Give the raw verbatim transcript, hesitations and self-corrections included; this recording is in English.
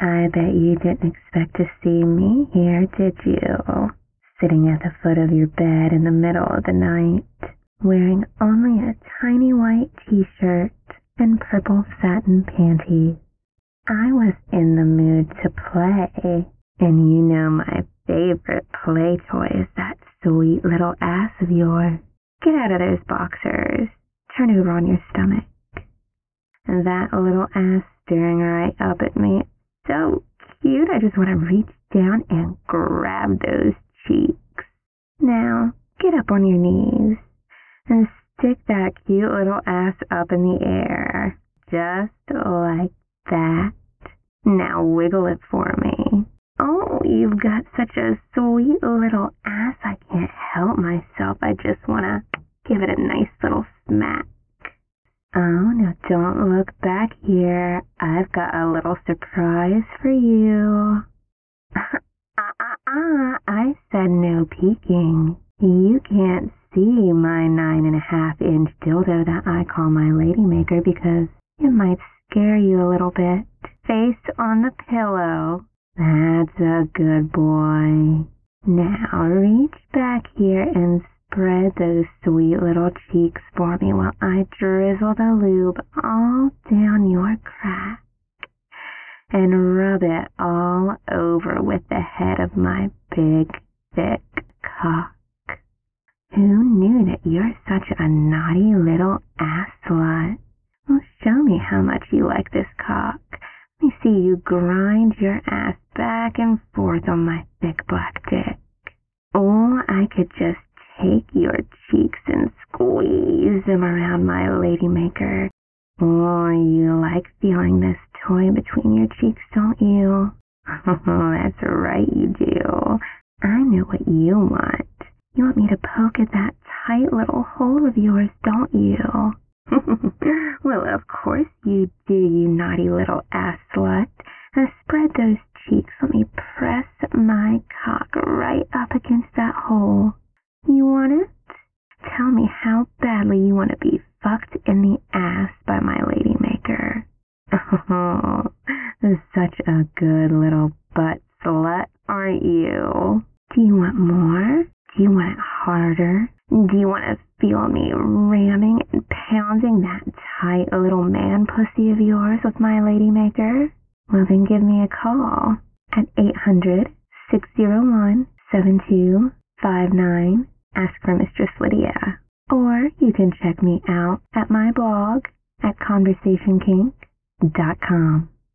I bet you didn't expect to see me here, did you? Sitting at the foot of your bed in the middle of the night, wearing only a tiny white t-shirt and purple satin panties. I was in the mood to play, and you know my favorite play toy is that sweet little ass of yours. Get out of those boxers. Turn over on your stomach. And that little ass staring right up at me. So cute, I just want to reach down and grab those cheeks. Now, get up on your knees and stick that cute little ass up in the air. Just like that. Now wiggle it for me. Oh, you've got such a sweet little ass, I can't help myself. I just want to give it a nice little smack. Oh, now don't look back here. I've got a little surprise for you. Uh-uh-uh, I said no peeking. You can't see my nine and a half inch dildo that I call my ladymaker because it might scare you a little bit. Face on the pillow. That's a good boy. Now reach back here and spread those sweet little cheeks for me while I drizzle the lube all down your crack and rub it all over with the head of my big, thick cock. Who knew that you're such a naughty little ass slut? Well, show me how much you like this cock. Let me see you grind your ass back and forth on my thick black dick. Or I could just take your cheeks and squeeze them around my ladymaker. Oh, you like feeling this toy between your cheeks, don't you? Oh, that's right, you do. I know what you want. You want me to poke at that tight little hole of yours, don't you? Well, of course you do, you naughty little ass slut. Now spread those cheeks. Let me press my cock right up against that hole. You want it? Tell me how badly you want to be fucked in the ass by my ladymaker. Oh, such a good little butt slut, aren't you? Do you want more? Do you want it harder? Do you want to feel me ramming and pounding that tight little man pussy of yours with my ladymaker? Well, then give me a call at eight hundred, six oh one, seven two five nine. Ask for Mistress Lydia. Or you can check me out at my blog at conversation kink dot com.